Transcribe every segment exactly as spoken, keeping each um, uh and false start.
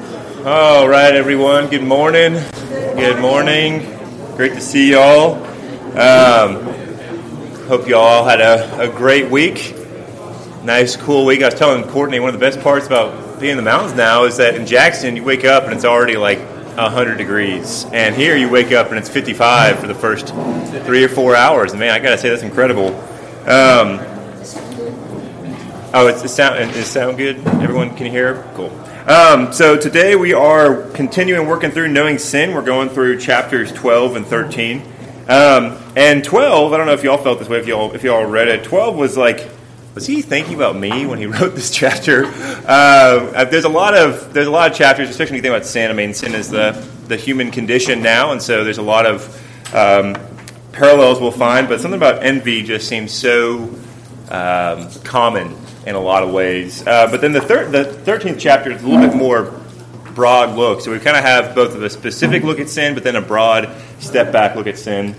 All right, everyone. Good morning. Good morning. Great to see y'all. Um, hope y'all had a, a great week. Nice, cool week. I was telling Courtney one of the best parts about being in the mountains now is that in Jackson you wake up and it's already like one hundred degrees, and here you wake up and it's fifty-five for the first three or four hours. And man, I gotta say that's incredible. Um, oh, it's, it sound it sound good? Everyone can hear? Cool. Um, so today we are continuing working through Knowing Sin. We're going through chapters twelve and thirteen. Um, and twelve, I don't know if y'all felt this way, if y'all if y'all read it. twelve was like, was he thinking about me when he wrote this chapter? Uh, there's a lot of there's a lot of chapters, especially when you think about sin. I mean, sin is the the human condition now, and so there's a lot of um, parallels we'll find. But something about envy just seems so um, common in a lot of ways. Uh, but then the, thir- the thirteenth chapter is a little bit more broad look. So we kind of have both of a specific look at sin, but then a broad step back look at sin.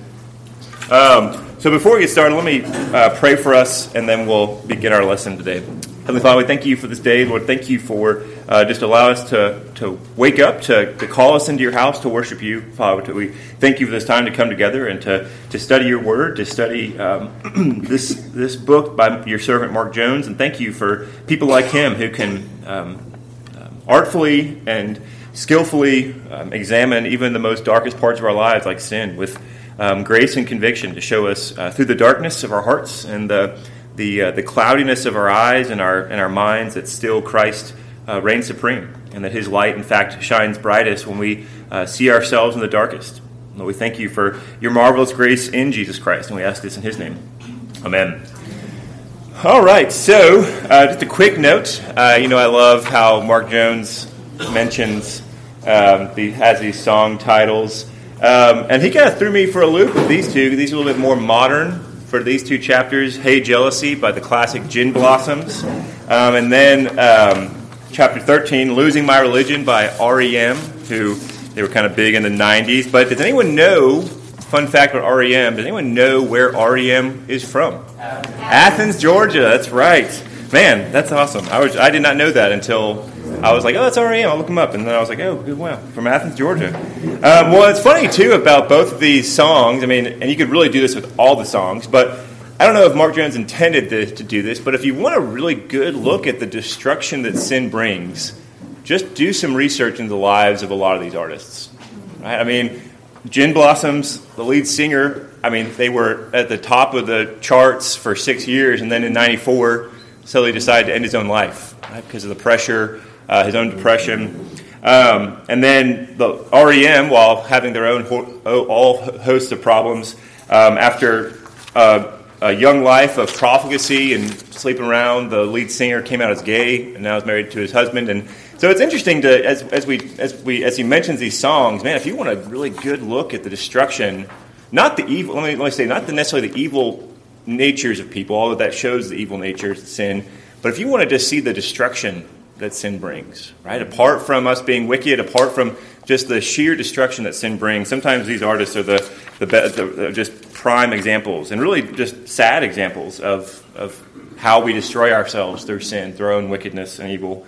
Um, so before we get started, let me uh, pray for us, and then we'll begin our lesson today. Heavenly Father, we thank you for this day. Lord, thank you for uh, just allow us to, to wake up, to, to call us into your house to worship you. Father, we thank you for this time to come together and to, to study your word, to study um, this this book by your servant Mark Jones. And thank you for people like him who can um, um, artfully and skillfully um, examine even the most darkest parts of our lives, like sin, with um, grace and conviction to show us uh, through the darkness of our hearts and the the uh, the cloudiness of our eyes and our and our minds that still Christ uh, reigns supreme, and that his light, in fact, shines brightest when we uh, see ourselves in the darkest. Lord, we thank you for your marvelous grace in Jesus Christ, and we ask this in his name. Amen. All right, so uh, just a quick note. Uh, you know, I love how Mark Jones mentions, um, the, has these song titles. Um, and he kind of threw me for a loop with these two. These are a little bit more modern for these two chapters. Hey Jealousy by the classic Gin Blossoms. Um, and then um, chapter thirteen, Losing My Religion by R E M, who they were kind of big in the nineties. But does anyone know, fun fact about R E M, does anyone know where R E M is from? Athens, Athens Georgia. That's right. Man, that's awesome. I was I did not know that until I was like, oh, that's R E M. I'll look them up. And then I was like, oh, good, wow, from Athens, Georgia. Um, well, it's funny, too, about both of these songs. I mean, and you could really do this with all the songs, but I don't know if Mark Jones intended to, to do this, but if you want a really good look at the destruction that sin brings, just do some research into the lives of a lot of these artists. Right? I mean, Gin Blossoms, the lead singer, I mean, they were at the top of the charts for six years, and then in ninety-four, suddenly decided to end his own life, right, because of the pressure, uh, his own depression. Um, and then the R E M, while having their own ho- all host of problems, um, after uh, a young life of profligacy and sleeping around, the lead singer came out as gay and now is married to his husband. And so it's interesting to as as we as we as he mentions these songs, man, if you want a really good look at the destruction, not the evil. Let me let me say, not the necessarily the evil natures of people, although that shows the evil natures of sin. But if you want to just see the destruction that sin brings, right? Apart from us being wicked, apart from just the sheer destruction that sin brings, sometimes these artists are the the, best, the just prime examples, and really just sad examples of of how we destroy ourselves through sin, through our own wickedness and evil.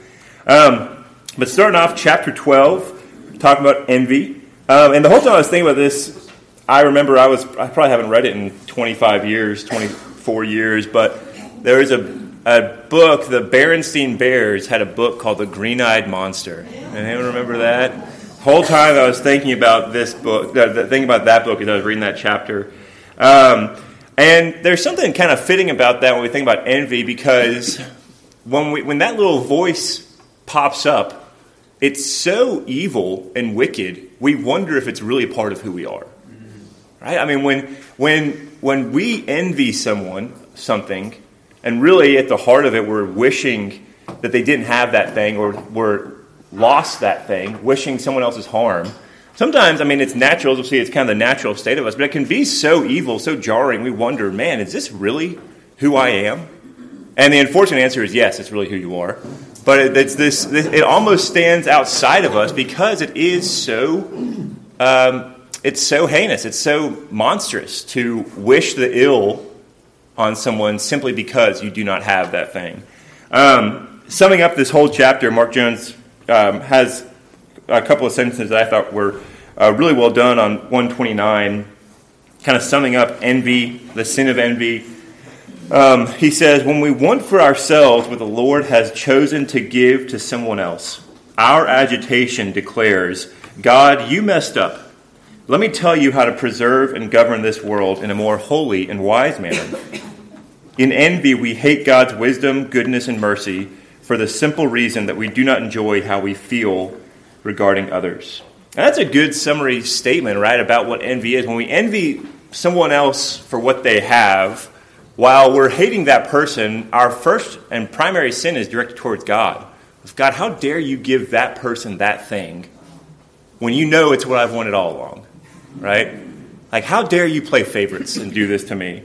Um, but starting off, chapter twelve, talking about envy, um, and the whole time I was thinking about this, I remember I was I probably haven't read it in twenty-five years, twenty-four years, but there was a a book, the Berenstein Bears had a book called The Green-Eyed Monster. Anyone remember that? The whole time I was thinking about this book, the, the thing about that book as I was reading that chapter. Um, and there's something kind of fitting about that when we think about envy, because when we, when that little voice pops up, it's so evil and wicked, we wonder if it's really a part of who we are. Right? I mean, when when when we envy someone, something, and really, at the heart of it, we're wishing that they didn't have that thing, or were lost that thing, wishing someone else's harm. Sometimes, I mean, it's natural. As we'll see, it's kind of the natural state of us, but it can be so evil, so jarring. We wonder, man, is this really who I am? And the unfortunate answer is yes, it's really who you are. But it, it's this, this. It almost stands outside of us because it is so. Um, it's so heinous. It's so monstrous to wish the ill on someone simply because you do not have that thing. Um, summing up this whole chapter, Mark Jones um, has a couple of sentences that I thought were uh, really well done on one twenty-nine, kind of summing up envy, the sin of envy. Um, he says, when we want for ourselves what the Lord has chosen to give to someone else, our agitation declares, God, you messed up. Let me tell you how to preserve and govern this world in a more holy and wise manner. In envy, we hate God's wisdom, goodness, and mercy for the simple reason that we do not enjoy how we feel regarding others. And that's a good summary statement, right, about what envy is. When we envy someone else for what they have, while we're hating that person, our first and primary sin is directed towards God. God, how dare you give that person that thing when you know it's what I've wanted all along, right? Like, how dare you play favorites and do this to me?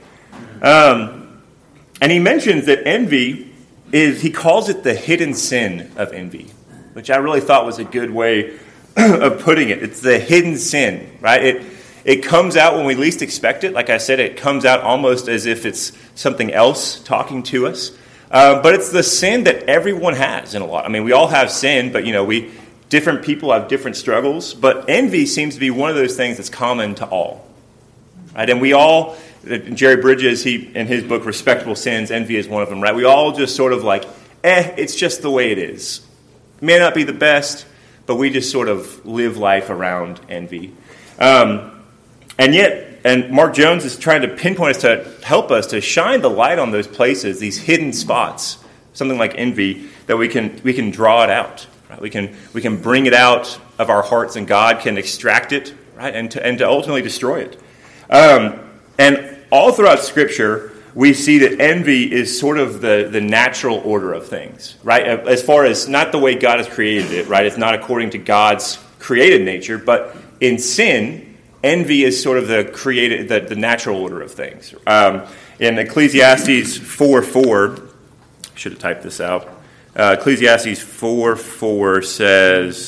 Um, and he mentions that envy is, he calls it the hidden sin of envy, which I really thought was a good way of putting it. It's the hidden sin, right? It it comes out when we least expect it. Like I said, it comes out almost as if it's something else talking to us. Uh, but it's the sin that everyone has in a lot. I mean, we all have sin, but, you know, we different people have different struggles. But envy seems to be one of those things that's common to all. Right? And we all, Jerry Bridges, he in his book, Respectable Sins, envy is one of them, right? We all just sort of like, eh, it's just the way it is. It may not be the best, but we just sort of live life around envy. Um, and yet, and Mark Jones is trying to pinpoint us to help us to shine the light on those places, these hidden spots, something like envy, that we can we can draw it out. Right? We can we can bring it out of our hearts, and God can extract it, right, and to and to ultimately destroy it. Um, and all throughout Scripture, we see that envy is sort of the, the natural order of things, right? As far as not the way God has created it, right? It's not according to God's created nature, but in sin, envy is sort of the created, the, the natural order of things. Um, in Ecclesiastes four four, I should have typed this out. Uh, Ecclesiastes four four says,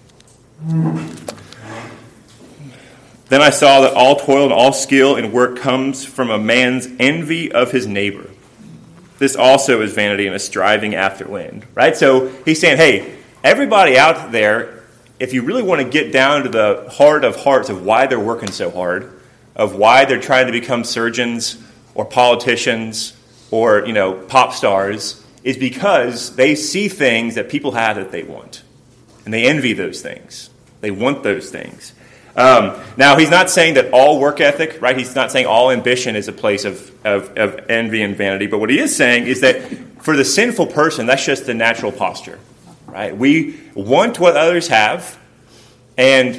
then I saw that all toil and all skill in work comes from a man's envy of his neighbor. This also is vanity and a striving after wind. Right? So he's saying, hey, everybody out there, if you really want to get down to the heart of hearts of why they're working so hard, of why they're trying to become surgeons or politicians or, you know, pop stars, is because they see things that people have that they want. And they envy those things. They want those things. Um, now, he's not saying that all work ethic, right? He's not saying all ambition is a place of, of, of envy and vanity. But what he is saying is that for the sinful person, that's just the natural posture, right? We want what others have, and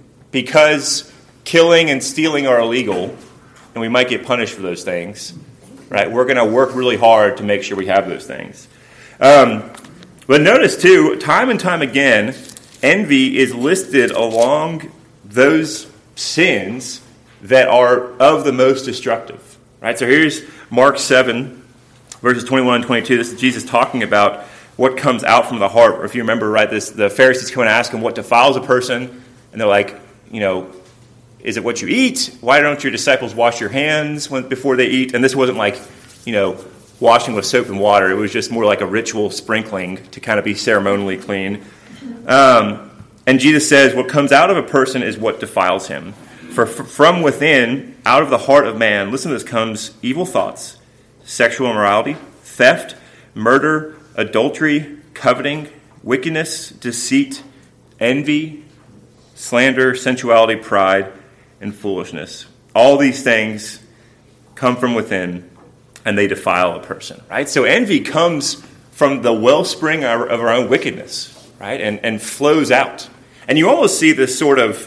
because killing and stealing are illegal, and we might get punished for those things, right? We're going to work really hard to make sure we have those things. Um, but notice, too, time and time again, envy is listed along those sins that are of the most destructive, right? So here's Mark seven, verses twenty-one and twenty-two. This is Jesus talking about what comes out from the heart. Or if you remember, right, this the Pharisees come and ask him what defiles a person, and they're like, you know, is it what you eat? Why don't your disciples wash your hands when, before they eat? And this wasn't like, you know, washing with soap and water. It was just more like a ritual sprinkling to kind of be ceremonially clean. Um, And Jesus says, what comes out of a person is what defiles him. For f- from within, out of the heart of man, listen to this, comes evil thoughts, sexual immorality, theft, murder, adultery, coveting, wickedness, deceit, envy, slander, sensuality, pride, and foolishness. All these things come from within, and they defile a person, right? So envy comes from the wellspring of our own wickedness, right, and, and flows out. And you almost see this sort of,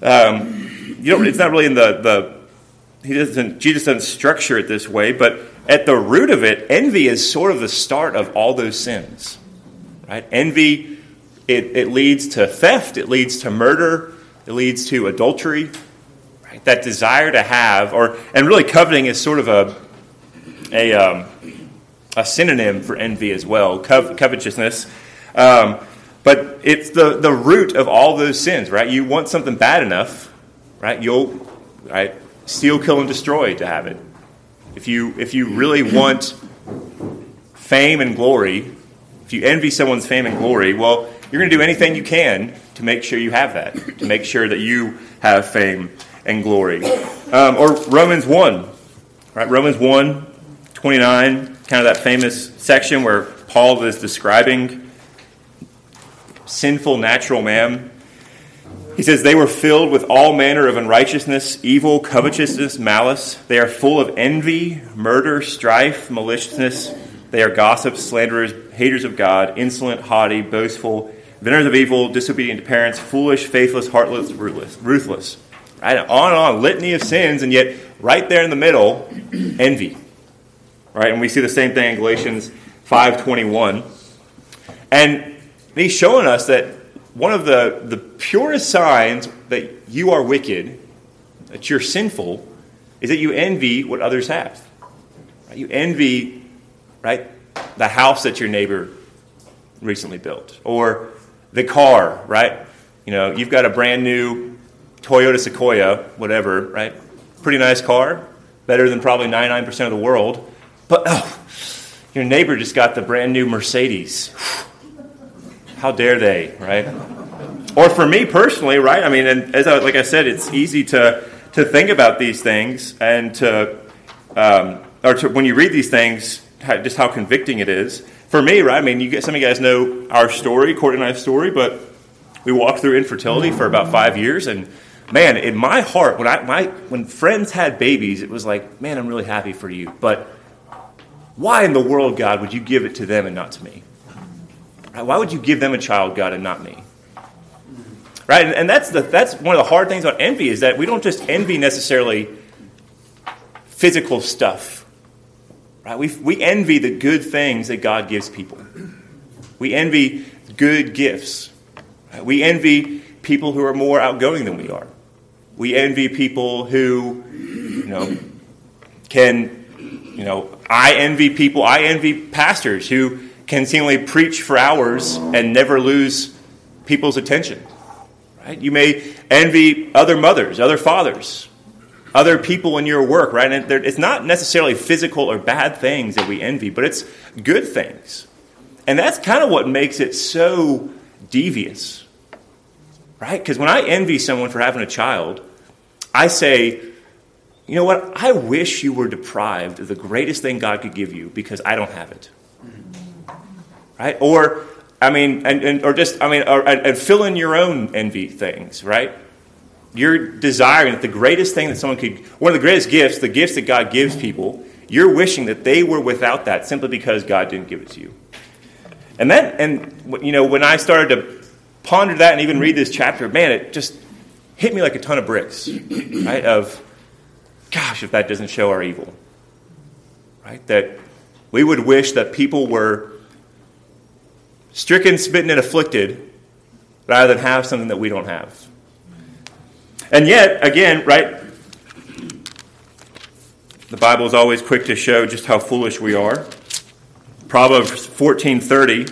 um, you know, it's not really in the, the, he doesn't, Jesus doesn't structure it this way, but at the root of it, envy is sort of the start of all those sins, right? Envy, it, it leads to theft, it leads to murder, it leads to adultery, right? That desire to have, or, and really coveting is sort of a, a, um, a synonym for envy as well, Co- covetousness. Um, But it's the, the root of all those sins, right? You want something bad enough, right? You'll right, steal, kill, and destroy to have it. If you if you really want fame and glory, if you envy someone's fame and glory, well, you're going to do anything you can to make sure you have that, to make sure that you have fame and glory. Um, or Romans one, right? Romans one, twenty-nine, kind of that famous section where Paul is describing sinful natural man. He says, they were filled with all manner of unrighteousness, evil, covetousness, malice. They are full of envy, murder, strife, maliciousness. They are gossips, slanderers, haters of God, insolent, haughty, boastful, inventors of evil, disobedient to parents, foolish, faithless, heartless, ruthless. ruthless. Right? On and on, litany of sins, and yet right there in the middle, envy. Right? And we see the same thing in Galatians five twenty-one. And he's showing us that one of the, the purest signs that you are wicked, that you're sinful, is that you envy what others have. Right? You envy, right, the house that your neighbor recently built, or the car, right? You know, you've got a brand new Toyota Sequoia, whatever, right? Pretty nice car, better than probably ninety-nine percent of the world. But, oh, your neighbor just got the brand new Mercedes. How dare they, right? Or for me personally, right? I mean, and as I, like I said, it's easy to to think about these things and to, um, or to, when you read these things, how, just how convicting it is. For me, right? I mean, you get, some of you guys know our story, Courtney and I's story, but we walked through infertility for about five years, and man, in my heart, when I my when friends had babies, it was like, man, I'm really happy for you, but why in the world, God, would you give it to them and not to me? Why would you give them a child, God, and not me? Right, and, and that's the that's one of the hard things about envy is that we don't just envy necessarily physical stuff. Right, we we envy the good things that God gives people. We envy good gifts. Right? We envy people who are more outgoing than we are. We envy people who, you know, can, you know, I envy people. I envy pastors who can seemingly preach for hours and never lose people's attention. Right? You may envy other mothers, other fathers, other people in your work, right? And it's not necessarily physical or bad things that we envy, but it's good things. And that's kind of what makes it so devious, right? Because when I envy someone for having a child, I say, you know what? I wish you were deprived of the greatest thing God could give you because I don't have it. Right? Or, I mean, and, and or just, I mean, or, and, and fill in your own envy things, right? You're desiring that the greatest thing that someone could, one of the greatest gifts, the gifts that God gives people, you're wishing that they were without that simply because God didn't give it to you. And then, and you know, when I started to ponder that and even read this chapter, man, it just hit me like a ton of bricks, right? Of, gosh, if that doesn't show our evil, right? That we would wish that people were stricken, smitten, and afflicted rather than have something that we don't have. And yet, again, right, the Bible is always quick to show just how foolish we are. Proverbs fourteen thirty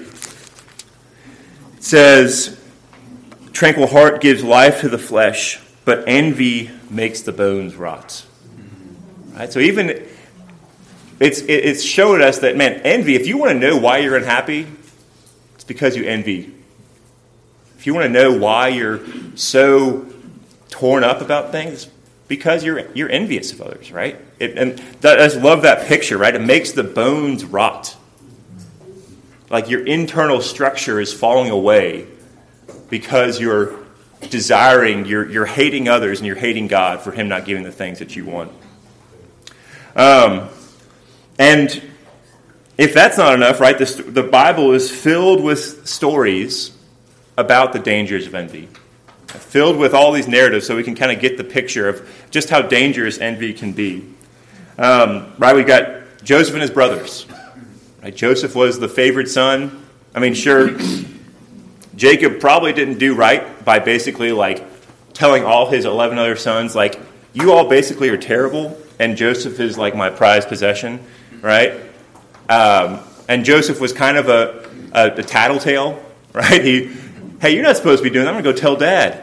says, tranquil heart gives life to the flesh, but envy makes the bones rot. Right? So even it's it's showed us that, man, envy, if you want to know why you're unhappy, it's because you envy. If you want to know why you're so torn up about things, because you're you're envious of others, right? It, and that, I just love that picture, right? It makes the bones rot. Like your internal structure is falling away because you're desiring, you're you're hating others and you're hating God for Him not giving the things that you want. Um, and if that's not enough, right? The, the Bible is filled with stories about the dangers of envy. Filled with all these narratives so we can kind of get the picture of just how dangerous envy can be. Um, right, we got Joseph and his brothers. Right, Joseph was the favored son. I mean, sure, Jacob probably didn't do right by basically like telling all his eleven other sons, like, you all basically are terrible, and Joseph is like my prized possession, right? Um, and Joseph was kind of a, a, a tattletale, right? He Hey, you're not supposed to be doing that. I'm going to go tell Dad.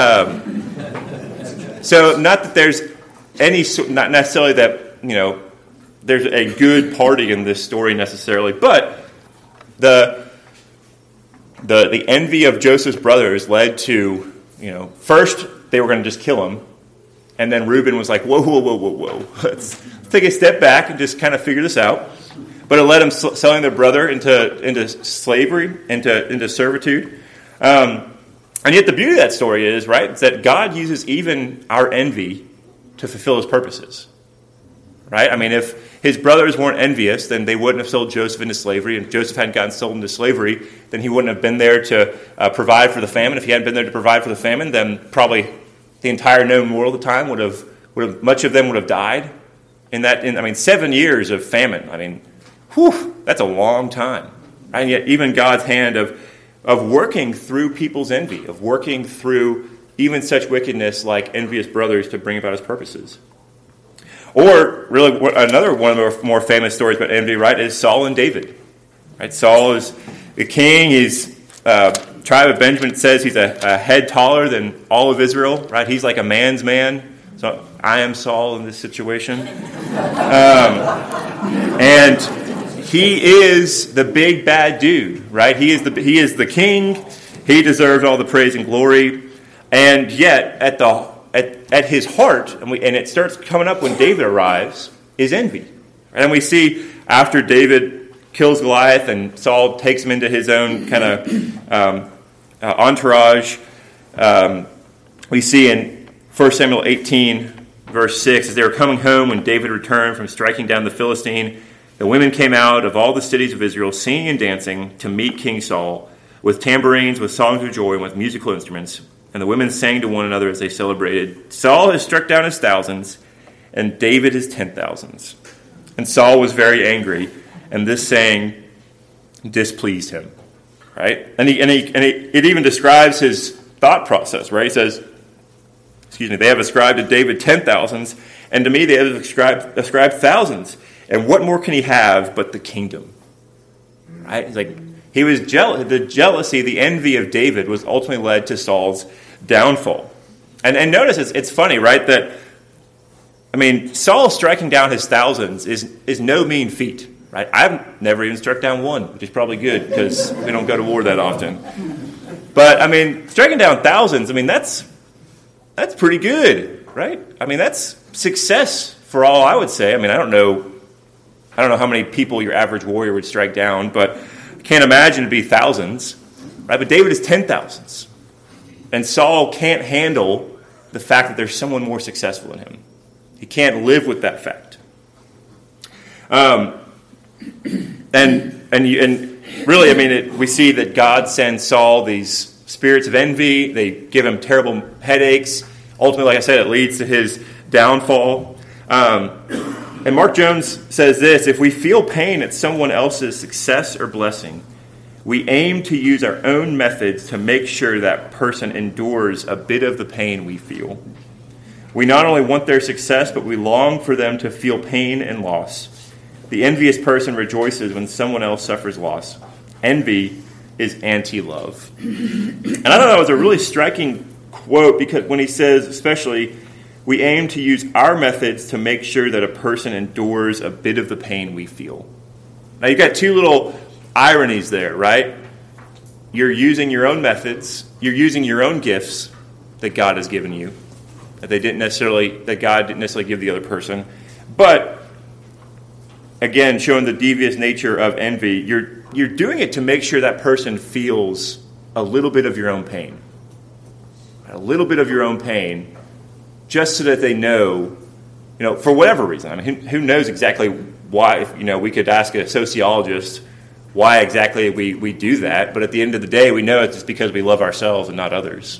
Um, so not that there's any, not necessarily that, you know, there's a good party in this story necessarily, but the the, the envy of Joseph's brothers led to, you know, first they were going to just kill him. And then Reuben was like, whoa, whoa, whoa, whoa, whoa. Let's take a step back and just kind of figure this out. But it led them selling their brother into, into slavery, into, into servitude. Um, and yet the beauty of that story is, right, is that God uses even our envy to fulfill his purposes. Right? I mean, if his brothers weren't envious, then they wouldn't have sold Joseph into slavery. And if Joseph hadn't gotten sold into slavery, then he wouldn't have been there to uh, provide for the famine. If he hadn't been there to provide for the famine, then probably the entire known world at the time would have, would have much of them would have died. In that, in, I mean, seven years of famine. I mean, whew, that's a long time. And yet, even God's hand of of working through people's envy, of working through even such wickedness like envious brothers to bring about his purposes. Or, really, another one of the more famous stories about envy, right, is Saul and David. Right, Saul is the king. He's uh, tribe of Benjamin. It says he's a, a head taller than all of Israel. Right, he's like a man's man. So I am Saul in this situation, um, and he is the big bad dude. Right, he is the he is the king. He deserves all the praise and glory, and yet at the At, at his heart, and, we, and it starts coming up when David arrives, is envy. And we see after David kills Goliath and Saul takes him into his own kind of um, uh, entourage, um, we see in First Samuel eighteen, verse six, as they were coming home when David returned from striking down the Philistine, the women came out of all the cities of Israel singing and dancing to meet King Saul with tambourines, with songs of joy, and with musical instruments. And the women sang to one another as they celebrated, Saul has struck down his thousands, and David his ten thousands. And Saul was very angry, and this saying displeased him. Right? And he and he and he, it even describes his thought process, right? He says, excuse me, they have ascribed to David ten thousands, and to me they have ascribed ascribed thousands. And what more can he have but the kingdom? Right? It's like He was jealous. The jealousy, the envy of David was ultimately led to Saul's downfall. And, and notice it's, it's funny, right, that, I mean, Saul striking down his thousands is, is no mean feat, right? I've never even struck down one, which is probably good because we don't go to war that often. But, I mean, striking down thousands, I mean, that's that's pretty good, right? I mean, that's success for all, I would say. I mean, I don't know, I don't know how many people your average warrior would strike down, but can't imagine it'd be thousands, right? But David is ten thousands. And Saul can't handle the fact that there's someone more successful than him. He can't live with that fact. Um, and and you, and really, I mean, it, we see that God sends Saul these spirits of envy. They give him terrible headaches. Ultimately, like I said, it leads to his downfall. Um, And Mark Jones says this, if we feel pain at someone else's success or blessing, we aim to use our own methods to make sure that person endures a bit of the pain we feel. We not only want their success, but we long for them to feel pain and loss. The envious person rejoices when someone else suffers loss. Envy is anti-love. And I thought that was a really striking quote because when he says, especially, we aim to use our methods to make sure that a person endures a bit of the pain we feel. Now, you've got two little ironies there, right? You're using your own methods. You're using your own gifts that God has given you, that they didn't necessarily, that God didn't necessarily give the other person. But, again, showing the devious nature of envy, you're you're doing it to make sure that person feels a little bit of your own pain. A little bit of your own pain, just so that they know, you know, for whatever reason. I mean, who, who knows exactly why, you know, we could ask a sociologist why exactly we, we do that, but at the end of the day, we know it's just because we love ourselves and not others.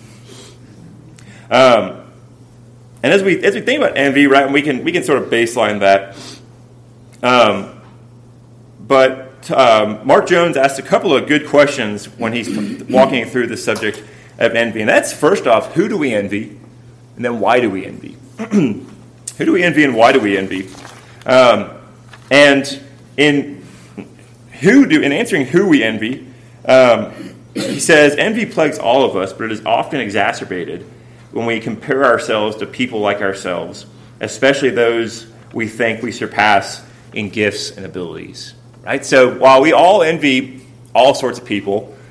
Um, and as we as we think about envy, right, we can we can sort of baseline that. Um, but um, Mark Jones asked a couple of good questions when he's walking through the subject of envy, and that's first off, who do we envy? And then why do we envy? Who do we envy and why do we envy? Um, and in who do in answering who we envy, um, he says, envy plagues all of us, but it is often exacerbated when we compare ourselves to people like ourselves, especially those we think we surpass in gifts and abilities. Right? So while we all envy all sorts of people,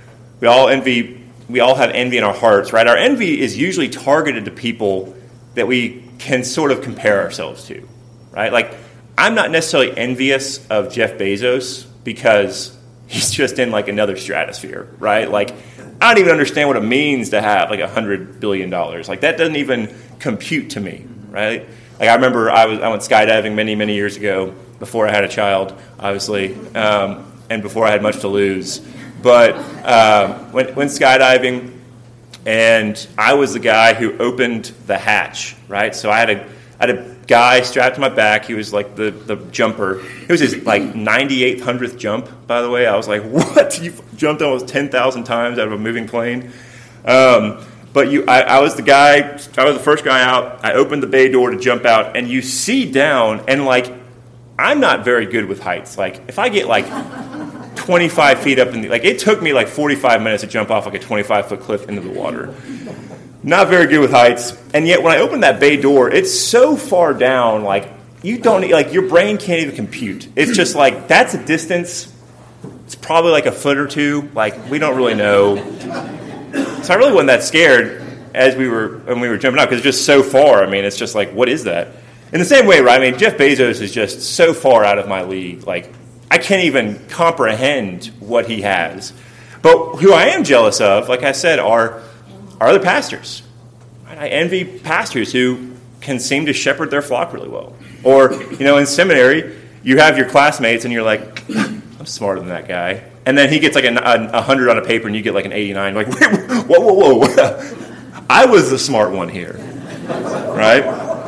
we all envy. We all have envy in our hearts, right? Our envy is usually targeted to people that we can sort of compare ourselves to, right? Like, I'm not necessarily envious of Jeff Bezos because he's just in like another stratosphere, right? Like, I don't even understand what it means to have like a hundred billion dollars. Like, that doesn't even compute to me, right? Like, I remember I was I went skydiving many many years ago before I had a child, obviously, um, and before I had much to lose. But um, went went skydiving, and I was the guy who opened the hatch, right? So I had a I had a guy strapped to my back. He was like the, the jumper. It was his like ninety-eight hundredth jump, by the way. I was like, what? You jumped almost ten thousand times out of a moving plane? Um, but you, I, I was the guy, I was the first guy out. I opened the bay door to jump out, and you see down, and like, I'm not very good with heights. Like, if I get like twenty-five feet up in the, like, it took me like forty-five minutes to jump off like a twenty-five foot cliff into the water. Not very good with heights, and yet when I opened that bay door, it's so far down, like, you don't, like, your brain can't even compute. It's just like, that's a distance, it's probably like a foot or two, like, we don't really know. So I really wasn't that scared as we were, when we were jumping out, because it's just so far. I mean, it's just like, what is that? In the same way, right, I mean, Jeff Bezos is just so far out of my league, like, I can't even comprehend what he has. But who I am jealous of, like I said, are are other pastors. I envy pastors who can seem to shepherd their flock really well. Or, you know, in seminary, you have your classmates and you're like, I'm smarter than that guy. And then he gets like a, a, a hundred on a paper and you get like an eighty-nine. Like, wait, whoa, whoa, whoa. I was the smart one here. Right?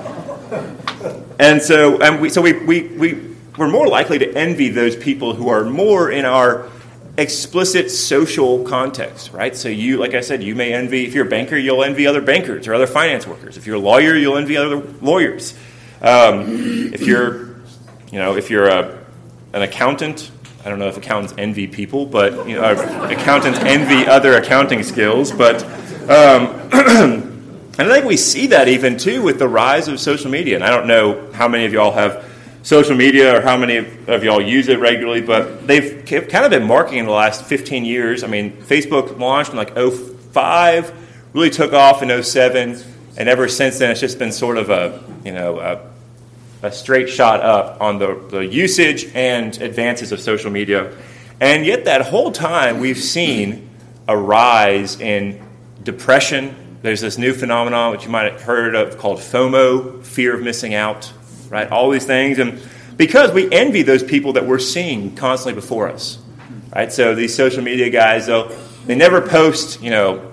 And so and we so we, we, we, we're more likely to envy those people who are more in our explicit social context, right? So you, like I said, you may envy, if you're a banker, you'll envy other bankers or other finance workers. If you're a lawyer, you'll envy other lawyers. Um, if you're, you know, if you're a, an accountant, I don't know if accountants envy people, but, you know, accountants envy other accounting skills. But, um, and I think we see that even, too, with the rise of social media. And I don't know how many of y'all have social media or how many of y'all use it regularly, but they've kind of been marketing in the last fifteen years. I mean, Facebook launched in like oh five, really took off in oh seven, and ever since then it's just been sort of a, you know, a, a straight shot up on the, the usage and advances of social media. And yet that whole time we've seen a rise in depression. There's this new phenomenon which you might have heard of called FOMO, fear of missing out. Right, all these things, and because we envy those people that we're seeing constantly before us, right? So these social media guys, though, they never post, you know,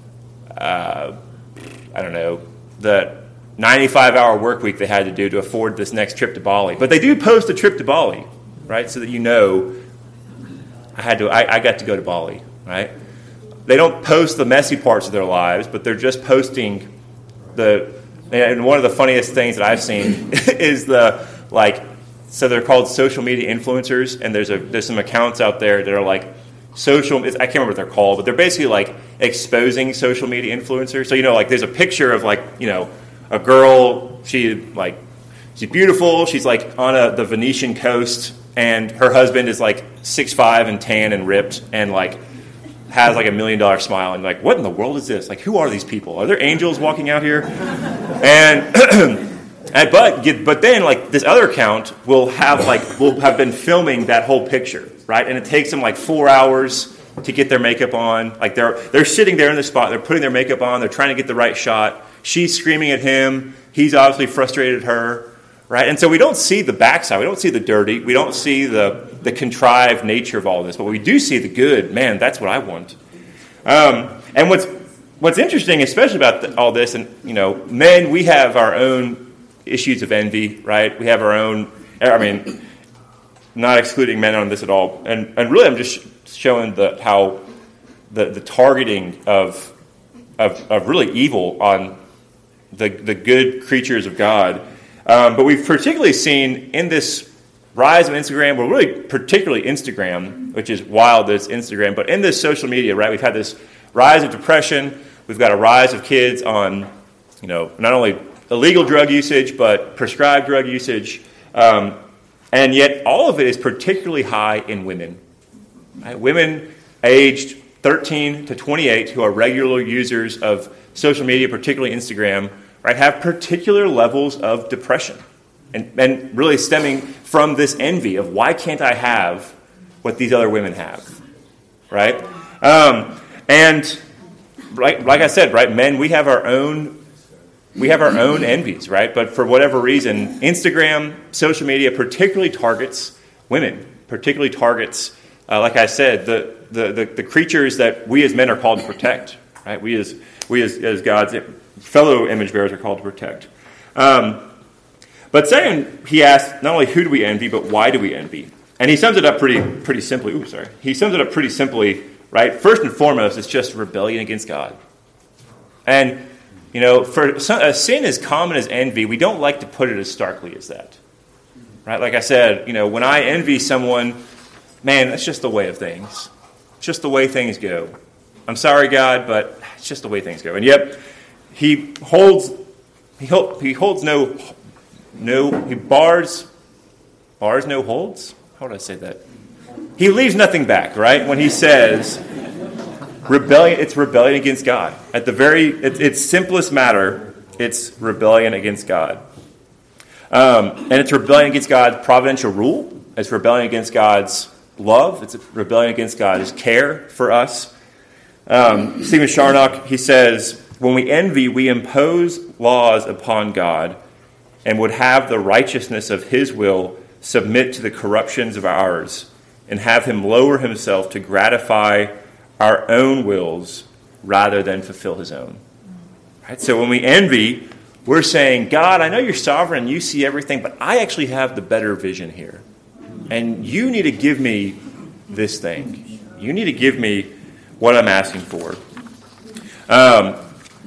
uh, I don't know, the ninety-five hour work week they had to do to afford this next trip to Bali, but they do post a trip to Bali, right? So that you know, I had to, I, I got to go to Bali, right? They don't post the messy parts of their lives, but they're just posting the. And one of the funniest things that I've seen is the, like, so they're called social media influencers, and there's a there's some accounts out there that are like social, I can't remember what they're called, but they're basically like exposing social media influencers. So, you know, like there's a picture of like, you know, a girl, she like, she's beautiful, she's like on a, the Venetian coast, and her husband is like six five and tan and ripped, and like, has like a million dollar smile, and like, what in the world is this? Like, who are these people? Are there angels walking out here? And, and but but then like this other account will have like will have been filming that whole picture, right? And it takes them like four hours to get their makeup on. Like they're they're sitting there in the spot, they're putting their makeup on, they're trying to get the right shot. She's screaming at him. He's obviously frustrated at her. Right? And so we don't see the backside. We don't see the dirty. We don't see the, the contrived nature of all this. But we do see the good. Man, that's what I want. Um, and what's what's interesting, especially about the, all this, and, you know, men, we have our own issues of envy, right? We have our own, I mean, not excluding men on this at all. And and really I'm just showing the how the, the targeting of, of of really evil on the the good creatures of God. Um, but we've particularly seen in this rise of Instagram, well, really particularly Instagram, which is wild that it's Instagram, but in this social media, right, we've had this rise of depression. We've got a rise of kids on, you know, not only illegal drug usage, but prescribed drug usage. Um, and yet all of it is particularly high in women. Right? Women aged thirteen to twenty-eight, who are regular users of social media, particularly Instagram, right, have particular levels of depression. And, and really stemming from this envy of why can't I have what these other women have, right? Um, and like, like I said, right, men, we have our own, we have our own envies, right? But for whatever reason, Instagram, social media, particularly targets women, particularly targets, uh, like I said, the, the the the creatures that we as men are called to protect, right? We as we as, as God's fellow image bearers are called to protect. Um, But second, he asks, not only who do we envy, but why do we envy? And he sums it up pretty pretty simply. Ooh, sorry. He sums it up pretty simply, right? First and foremost, it's just rebellion against God. And, you know, for some, a sin as common as envy, we don't like to put it as starkly as that. Right? Like I said, you know, when I envy someone, man, that's just the way of things. It's just the way things go. I'm sorry, God, but it's just the way things go. And yet, he holds he, hold, he holds no... No, he bars, bars no holds? How would I say that? He leaves nothing back, right? When he says rebellion, it's rebellion against God. At the very, it, its simplest matter, it's rebellion against God. Um, and it's rebellion against God's providential rule. It's rebellion against God's love. It's rebellion against God's care for us. Um, Stephen Charnock, he says, when we envy, we impose laws upon God and would have the righteousness of his will submit to the corruptions of ours, and have him lower himself to gratify our own wills rather than fulfill his own. Right? So when we envy, we're saying, God, I know you're sovereign, you see everything, but I actually have the better vision here. And you need to give me this thing. You need to give me what I'm asking for. Um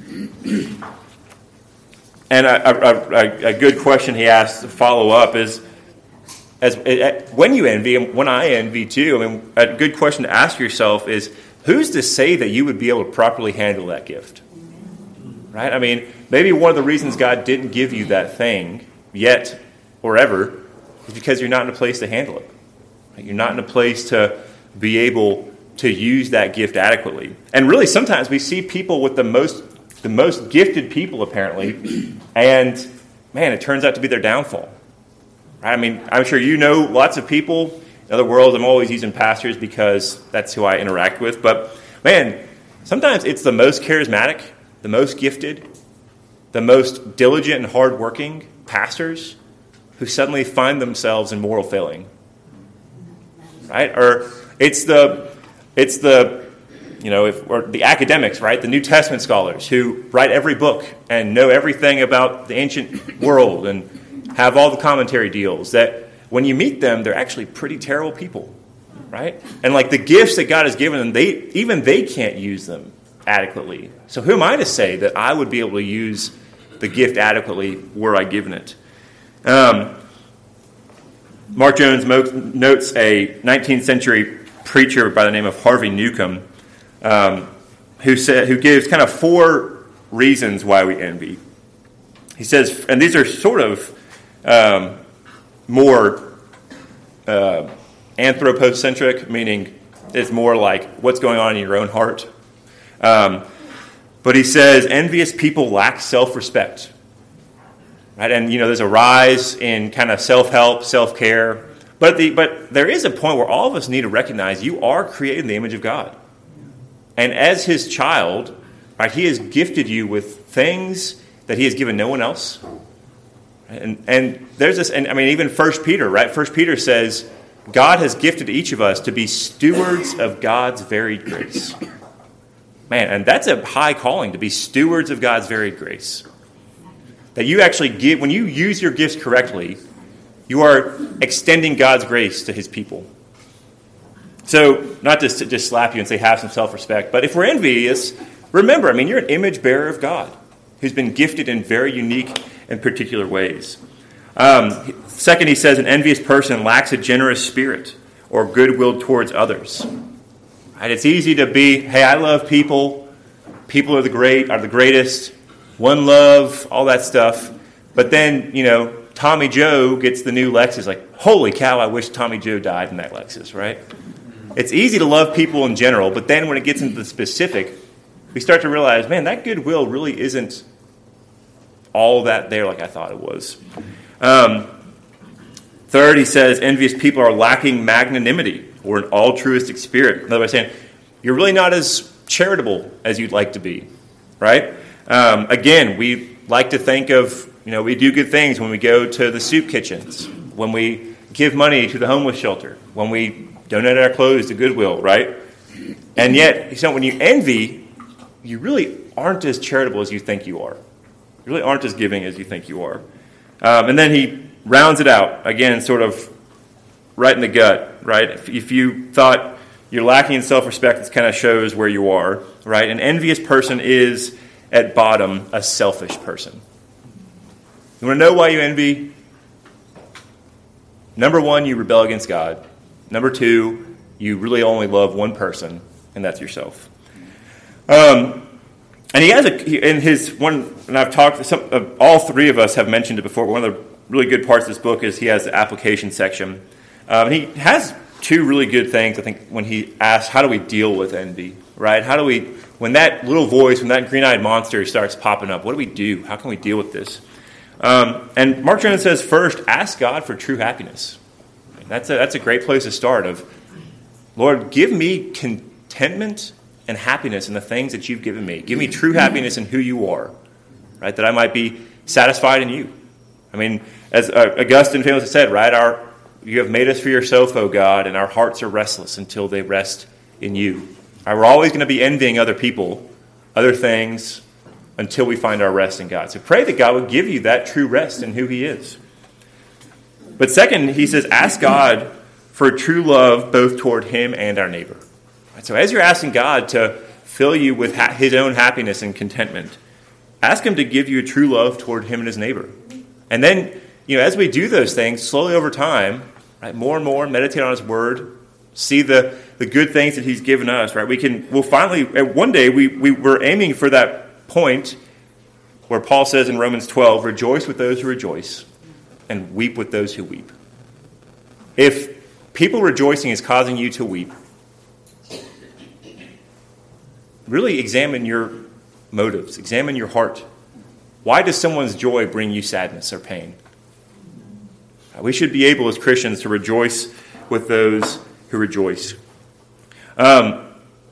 And a, a, a good question he asks to follow up is, as when you envy, and when I envy too, I mean, a good question to ask yourself is, who's to say that you would be able to properly handle that gift? Right? I mean, maybe one of the reasons God didn't give you that thing yet or ever is because you're not in a place to handle it. Right? You're not in a place to be able to use that gift adequately. And really, sometimes we see people with the most the most gifted people, apparently, and, man, it turns out to be their downfall. Right? I mean, I'm sure you know lots of people. In other words, I'm always using pastors because that's who I interact with. But, man, sometimes it's the most charismatic, the most gifted, the most diligent and hardworking pastors who suddenly find themselves in moral failing. Right? Or it's the it's the You know, if, or the academics, right, the New Testament scholars who write every book and know everything about the ancient world and have all the commentary deals, that when you meet them, they're actually pretty terrible people, right? And like the gifts that God has given them, they even they can't use them adequately. So who am I to say that I would be able to use the gift adequately were I given it? Um, Mark Jones mo- notes a nineteenth century preacher by the name of Harvey Newcomb, Um, who said, who gives kind of four reasons why we envy. He says, and these are sort of um, more uh, anthropocentric, meaning it's more like what's going on in your own heart. Um, but he says, envious people lack self-respect. Right? And, you know, there's a rise in kind of self-help, self-care. But the but there is a point where all of us need to recognize you are created in the image of God. And as his child, right, he has gifted you with things that he has given no one else. And and there's this, and I mean, even First Peter, right? First Peter says, God has gifted each of us to be stewards of God's varied grace. Man, and that's a high calling, to be stewards of God's varied grace. That you actually give, when you use your gifts correctly, you are extending God's grace to his people. So, not just to just slap you and say, have some self-respect, but if we're envious, remember, I mean, you're an image bearer of God who's been gifted in very unique and particular ways. Um, second, he says, an envious person lacks a generous spirit or goodwill towards others. Right? It's easy to be, hey, I love people. People are the great, are the greatest. One love, all that stuff. But then, you know, Tommy Joe gets the new Lexus. Like, holy cow, I wish Tommy Joe died in that Lexus, right? It's easy to love people in general, but then when it gets into the specific, we start to realize, man, that goodwill really isn't all that there like I thought it was. Um, third, he says, envious people are lacking magnanimity or an altruistic spirit. In other words, saying, you're really not as charitable as you'd like to be, right? Um, again, we like to think of, you know, we do good things when we go to the soup kitchens, when we give money to the homeless shelter, when we donate our clothes to Goodwill, right? And yet, you know, when you envy, you really aren't as charitable as you think you are. You really aren't as giving as you think you are. Um, and then he rounds it out, again, sort of right in the gut, right? If, if you thought you're lacking in self-respect, this kind of shows where you are, right? An envious person is, at bottom, a selfish person. You want to know why you envy? Number one, you rebel against God. Number two, you really only love one person, and that's yourself. Um, and he has a, in his one, and I've talked, some, uh, all three of us have mentioned it before, but one of the really good parts of this book is he has the application section. Um, and he has two really good things, I think, when he asks, how do we deal with envy, right? How do we, when that little voice, when that green-eyed monster starts popping up, what do we do? How can we deal with this? Um, and Mark Jones says, first, ask God for true happiness. That's a, that's a great place to start of, Lord, give me contentment and happiness in the things that you've given me. Give me true happiness in who you are, right? That I might be satisfied in you. I mean, as uh, Augustine famously said, right, our you have made us for yourself, O God, and our hearts are restless until they rest in you. Right, we're always going to be envying other people, other things, until we find our rest in God. So pray that God would give you that true rest in who he is. But second, he says, ask God for true love both toward him and our neighbor. Right, so as you're asking God to fill you with ha- his own happiness and contentment, ask him to give you a true love toward him and his neighbor. And then, you know, as we do those things, slowly over time, right, more and more, meditate on his word, see the, the good things that he's given us, right? We can, we'll finally, one day, we, we, we're aiming for that point where Paul says in Romans twelve, rejoice with those who rejoice and weep with those who weep. If people rejoicing is causing you to weep, really examine your motives, examine your heart. Why does someone's joy bring you sadness or pain? We should be able as Christians to rejoice with those who rejoice. Um,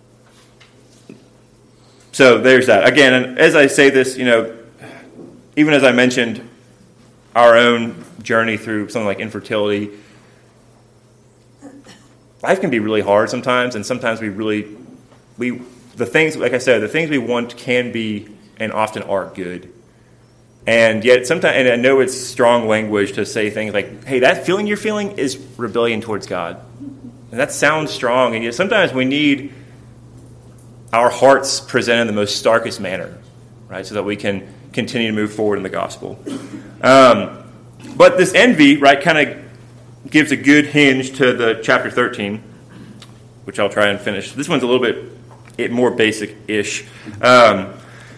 so there's that. Again, and as I say this, you know, even as I mentioned our own journey through something like infertility, life can be really hard sometimes, and sometimes we really, we the things, like I said, the things we want can be and often are good. And yet sometimes, and I know it's strong language to say things like, hey, that feeling you're feeling is rebellion towards God. And that sounds strong, and yet sometimes we need our hearts presented in the most starkest manner, right, so that we can continue to move forward in the gospel. Um, but this envy, right, kind of gives a good hinge to the chapter thirteen, which I'll try and finish. This one's a little bit more basic-ish. Um,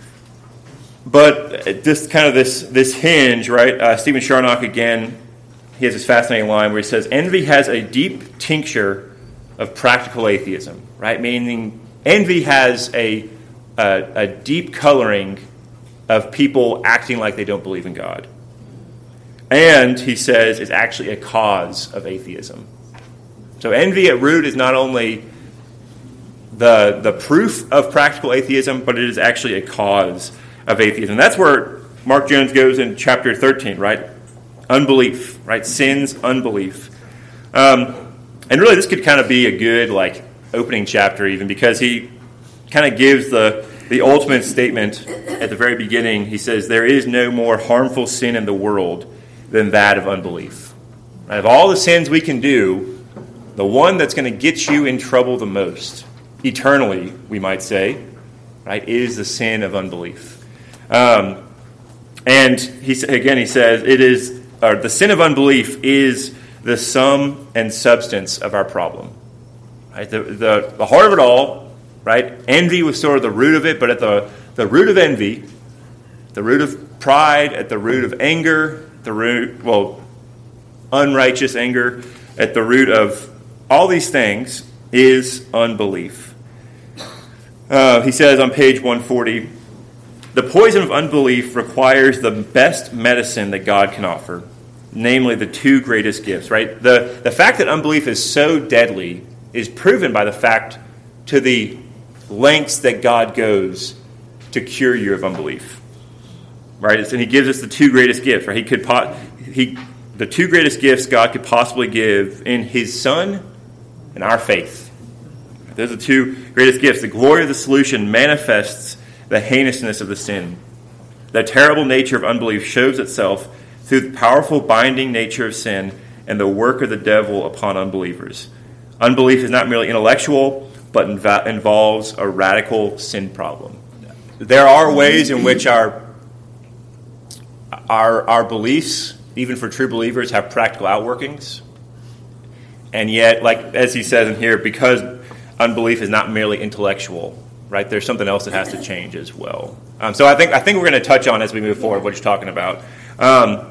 but just kind of this this hinge, right? Uh, Stephen Charnock, again, he has this fascinating line where he says, envy has a deep tincture of practical atheism, right? Meaning envy has a, a, a deep coloring of people acting like they don't believe in God. And, he says, is actually a cause of atheism. So envy at root is not only the, the proof of practical atheism, but it is actually a cause of atheism. And that's where Mark Jones goes in chapter thirteen, right? Unbelief, right? Sin's unbelief. Um, and really, this could kind of be a good, like, opening chapter even, because he kind of gives the, the ultimate statement at the very beginning. He says, there is no more harmful sin in the world than that of unbelief. Right? Of all the sins we can do, the one that's going to get you in trouble the most, eternally, we might say, right, is the sin of unbelief. Um, and he again, he says, it is or the sin of unbelief is the sum and substance of our problem. Right? The, the the heart of it all, right? Envy was sort of the root of it, but at the, the root of envy, the root of pride, at the root of anger, the root, well, unrighteous anger, at the root of all these things is unbelief. Uh, he says on page one forty, the poison of unbelief requires the best medicine that God can offer, namely the two greatest gifts, right? The, the fact that unbelief is so deadly is proven by the fact to the lengths that God goes to cure you of unbelief, right? And he gives us the two greatest gifts, right? He could po- he the two greatest gifts God could possibly give in his Son and our faith. Those are the two greatest gifts. The glory of the solution manifests the heinousness of the sin. The terrible nature of unbelief shows itself through the powerful binding nature of sin and the work of the devil upon unbelievers. Unbelief is not merely intellectual, but inv- involves a radical sin problem. There are ways in which our, our, our beliefs, even for true believers, have practical outworkings. And yet, like as he says in here, because unbelief is not merely intellectual, right? There's something else that has to change as well. Um, so I think I think we're going to touch on as we move forward what you're talking about. Um,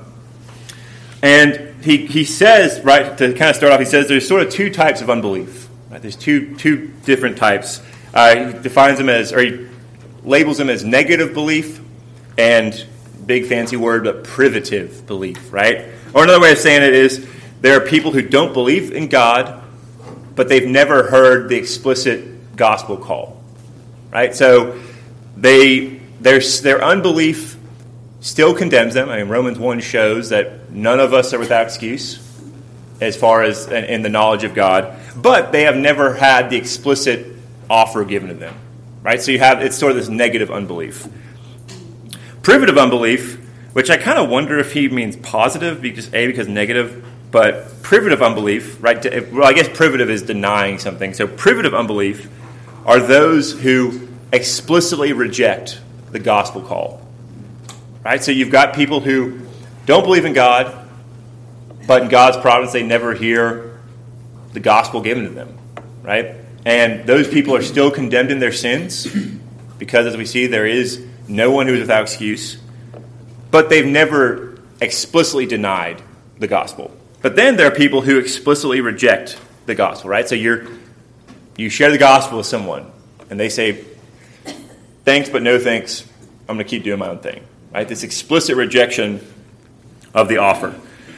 and he he says, right, to kind of start off, he says there's sort of two types of unbelief. Right? There's two two different types. Uh, he defines them as, or he labels them as negative belief and, big fancy word, but privative belief, right? Or another way of saying it is there are people who don't believe in God, but they've never heard the explicit gospel call, right? So they their their unbelief still condemns them. I mean, Romans one shows that none of us are without excuse as far as in, in the knowledge of God, but they have never had the explicit offer given to them, right? So you have, it's sort of this negative unbelief. Privative unbelief, which I kind of wonder if he means positive, because A, because negative, but privative unbelief, right? Well, I guess privative is denying something. So privative unbelief are those who explicitly reject the gospel call, right? So you've got people who don't believe in God, but in God's providence they never hear the gospel given to them, right? And those people are still condemned in their sins because, as we see, there is no one who is without excuse, but they've never explicitly denied the gospel. But then there are people who explicitly reject the gospel, right? So you're you share the gospel with someone, and they say, thanks, but no thanks. I'm going to keep doing my own thing, right? This explicit rejection of the offer.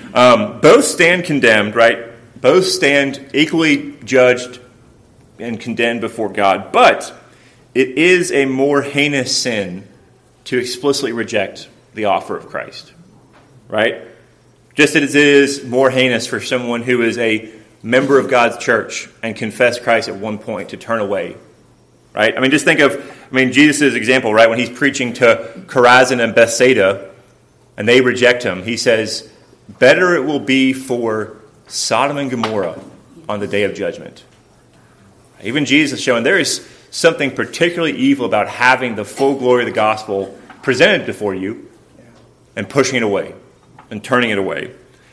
Um, both stand condemned, right? Both stand equally judged and condemned before God, but it is a more heinous sin to explicitly reject the offer of Christ, right? Just as it is more heinous for someone who is a member of God's church and confessed Christ at one point to turn away, right? I mean, just think of, I mean, Jesus' example, right? When he's preaching to Chorazin and Bethsaida and they reject him, he says, better it will be for Sodom and Gomorrah on the day of judgment. Even Jesus is showing there is something particularly evil about having the full glory of the gospel presented before you and pushing it away and turning it away.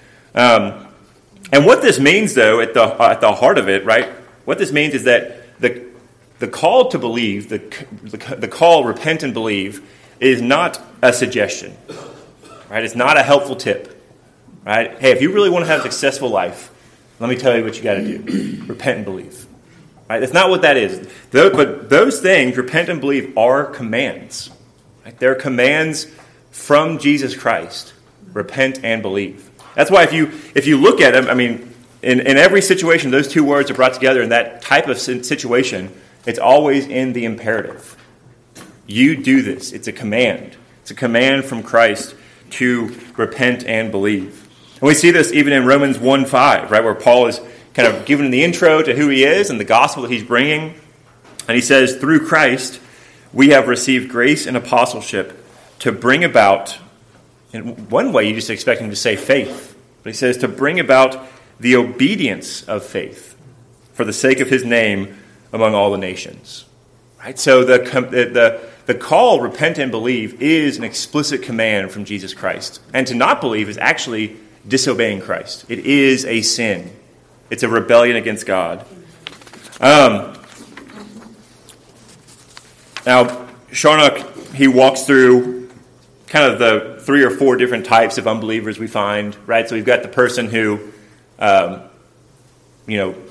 Um, and what this means, though, at the at the heart of it, right, what this means is that the the call to believe, the, the, the call repent and believe, is not a suggestion, right? It's not a helpful tip, right? Hey, if you really want to have a successful life, let me tell you what you got to do. Repent and believe. Right? That's not what that is. But those things, repent and believe, are commands. Right? They're commands from Jesus Christ. Repent and believe. That's why if you if you look at them, I mean, in, in every situation, those two words are brought together in that type of situation, it's always in the imperative. You do this. It's a command. It's a command from Christ to repent and believe. And we see this even in Romans one five, right, where Paul is kind of given the intro to who he is and the gospel that he's bringing. And he says, through Christ, we have received grace and apostleship to bring about, in one way you just expect him to say faith, but he says to bring about the obedience of faith for the sake of his name among all the nations. Right? So the, the, the call, repent and believe, is an explicit command from Jesus Christ. And to not believe is actually disobeying Christ. It is a sin. It's a rebellion against God. Um, now, Charnock, he walks through kind of the three or four different types of unbelievers we find, right? So we've got the person who, um, you know,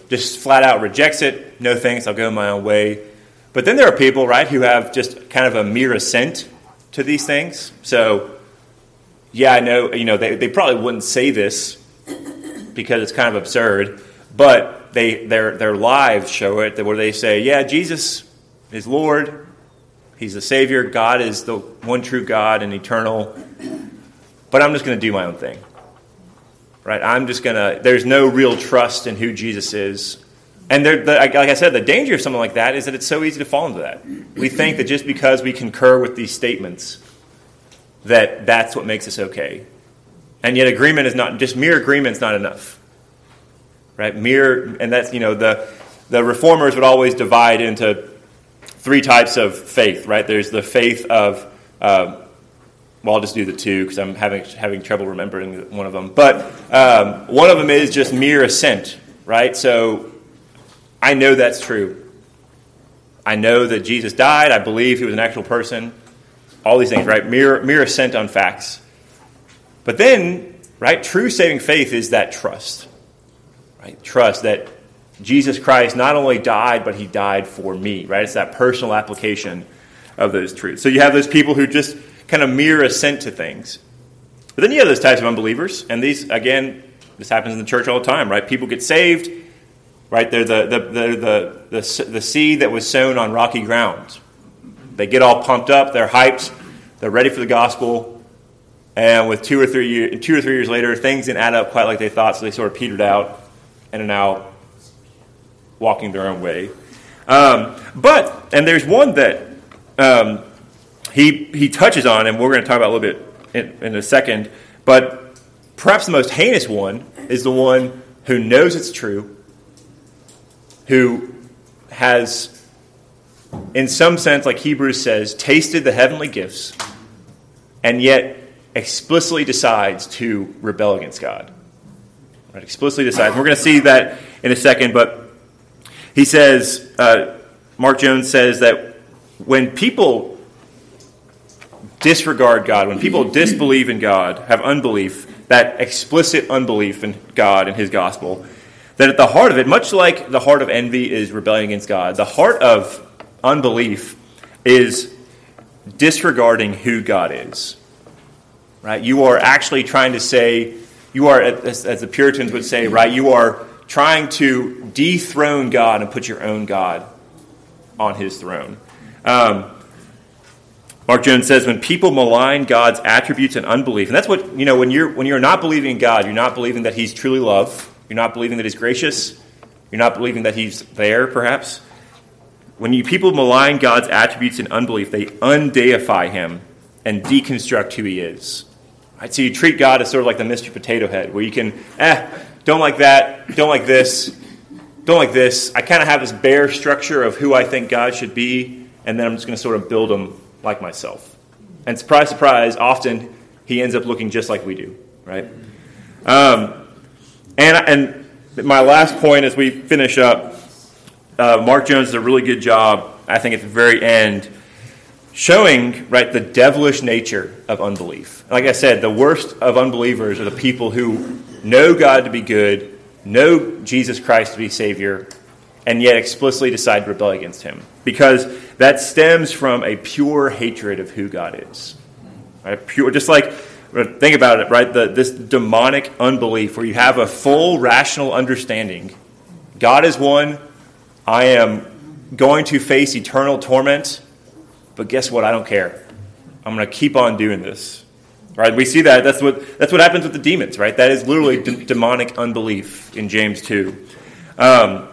just flat out rejects it. No thanks, I'll go my own way. But then there are people, right, who have just kind of a mere assent to these things. So, yeah, I know, you know, they, they probably wouldn't say this because it's kind of absurd, but they their their lives show it, that where they say, yeah, Jesus is Lord, he's the Savior, God is the one true God and eternal, but I'm just going to do my own thing. Right? I'm just going to, there's no real trust in who Jesus is. And there, the, like I said, the danger of something like that is that it's so easy to fall into that. We think that just because we concur with these statements, that that's what makes us okay. And yet agreement is not, just mere agreement is not enough. Right? Mere, and that's, you know, the, the reformers would always divide into three types of faith, right? There's the faith of, uh, well, I'll just do the two because I'm having having trouble remembering one of them. But um, one of them is just mere assent, right? So I know that's true. I know that Jesus died. I believe he was an actual person. All these things, right? Mere, mere assent on facts. But then, right, true saving faith is that trust, right? Trust that Jesus Christ not only died, but he died for me, right? It's that personal application of those truths. So you have those people who just kind of mere assent to things. But then you have those types of unbelievers, and these, again, this happens in the church all the time, right? People get saved, right? They're the the the the, the, the seed that was sown on rocky ground. They get all pumped up, they're hyped, they're ready for the gospel, and with two or three years, two or three years later, things didn't add up quite like they thought, so they sort of petered out and are now walking their own way. Um, but, and there's one that um, he he touches on, and we're going to talk about a little bit in, in a second, but perhaps the most heinous one is the one who knows it's true, who has, in some sense, like Hebrews says, tasted the heavenly gifts, and yet explicitly decides to rebel against God. Right? Explicitly decides. We're going to see that in a second, but he says, uh, Mark Jones says that when people disregard God, when people disbelieve in God, have unbelief, that explicit unbelief in God and his gospel, that at the heart of it, much like the heart of envy is rebellion against God, the heart of unbelief is disregarding who God is. Right? You are actually trying to say, you are, as, as the Puritans would say, right, you are trying to dethrone God and put your own God on his throne. Um, Mark Jones says, when people malign God's attributes and unbelief, and that's what, you know, when you're when you're not believing in God, you're not believing that he's truly love, you're not believing that he's gracious, you're not believing that he's there, perhaps. When you people malign God's attributes and unbelief, they undeify him and deconstruct who he is. Right? So you treat God as sort of like the Mister Potato Head, where you can, eh, don't like that, don't like this, don't like this. I kind of have this bare structure of who I think God should be, and then I'm just going to sort of build him like myself. And surprise, surprise, often he ends up looking just like we do, right? Um, and and my last point as we finish up, uh, Mark Jones does a really good job, I think at the very end, showing, right, the devilish nature of unbelief. Like I said, the worst of unbelievers are the people who know God to be good, know Jesus Christ to be Savior, and yet explicitly decide to rebel against him. Because that stems from a pure hatred of who God is. Right? Pure, just like, think about it, right? The, this demonic unbelief where you have a full rational understanding. God is one. I am going to face eternal torment. But guess what? I don't care. I'm going to keep on doing this. Right? We see that. That's what that's what happens with the demons, right? That is literally d- demonic unbelief in James two. Um,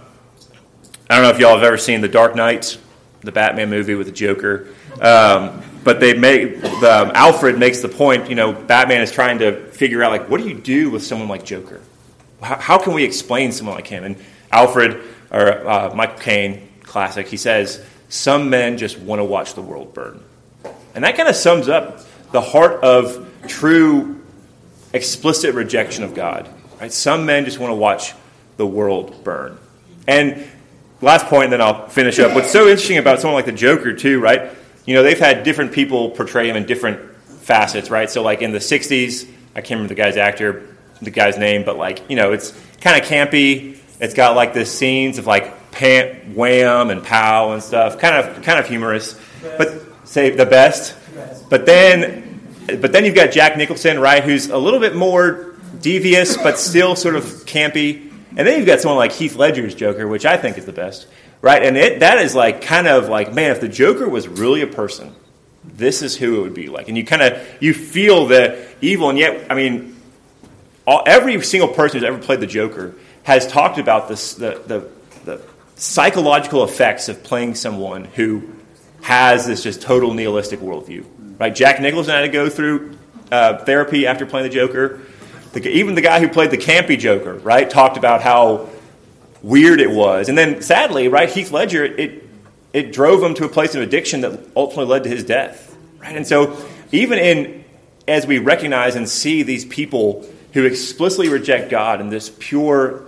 I don't know if y'all have ever seen The Dark Knight, the Batman movie with the Joker. Um, but they make the, um, Alfred makes the point, you know, Batman is trying to figure out, like, what do you do with someone like Joker? How, how can we explain someone like him? And Alfred, or uh, Michael Caine, classic, he says, some men just want to watch the world burn. And that kind of sums up the heart of true, explicit rejection of God. Right? Some men just want to watch the world burn. And last point, and then I'll finish up. What's so interesting about someone like the Joker, too, right? You know, they've had different people portray him in different facets, right? So, like, in the sixties, I can't remember the guy's actor, the guy's name, but, like, you know, it's kind of campy. It's got like the scenes of like pam, wham and pow and stuff, kind of kind of humorous, but say the best. But then, but then you've got Jack Nicholson, right, who's a little bit more devious, but still sort of campy. And then you've got someone like Heath Ledger's Joker, which I think is the best, right? And it that is like kind of like, man, if the Joker was really a person, this is who it would be like. And you kind of you feel the evil, and yet, I mean, all, every single person who's ever played the Joker has talked about this, the, the the psychological effects of playing someone who has this just total nihilistic worldview. Right? Jack Nicholson had to go through uh, therapy after playing the Joker. The, even the guy who played the campy Joker, right, talked about how weird it was. And then, sadly, right, Heath Ledger, it it drove him to a place of addiction that ultimately led to his death. Right? And so, even in as we recognize and see these people who explicitly reject God in this pure,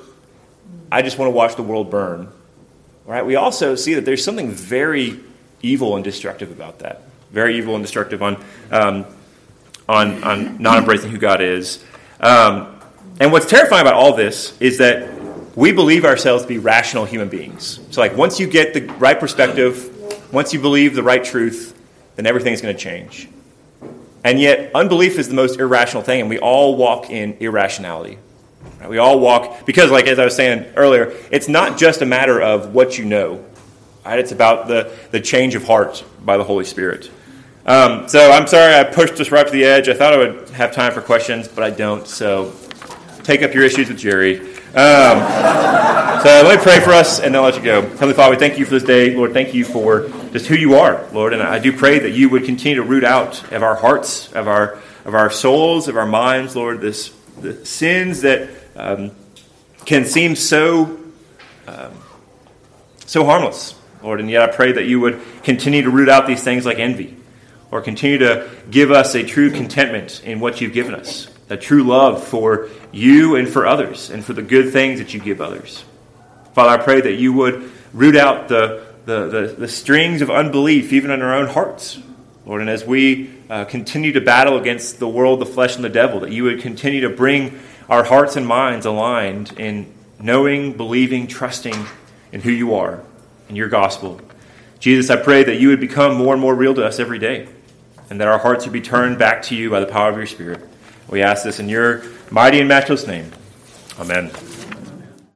I just want to watch the world burn, right? We also see that there's something very evil and destructive about that. Very evil and destructive on um, on, on not embracing who God is. Um, and what's terrifying about all this is that we believe ourselves to be rational human beings. So like once you get the right perspective, once you believe the right truth, then everything's going to change. And yet unbelief is the most irrational thing, and we all walk in irrationality. Right? We all walk, because like as I was saying earlier, it's not just a matter of what you know. Right? It's about the, the change of heart by the Holy Spirit. Um, so I'm sorry I pushed us right to the edge. I thought I would have time for questions, but I don't. So take up your issues with Jerry. Um, so let me pray for us, and then I'll let you go. Heavenly Father, we thank you for this day. Lord, thank you for just who you are, Lord. And I do pray that you would continue to root out of our hearts, of our of our souls, of our minds, Lord, this the sins that um, can seem so um, so harmless, Lord. And yet I pray that you would continue to root out these things like envy, or continue to give us a true contentment in what you've given us, a true love for you and for others, and for the good things that you give others. Father, I pray that you would root out the, the, the, the strings of unbelief even in our own hearts, Lord. And as we uh, continue to battle against the world, the flesh, and the devil, that you would continue to bring our hearts and minds aligned in knowing, believing, trusting in who you are, in your gospel. Jesus, I pray that you would become more and more real to us every day, and that our hearts would be turned back to you by the power of your Spirit. We ask this in your mighty and matchless name. Amen.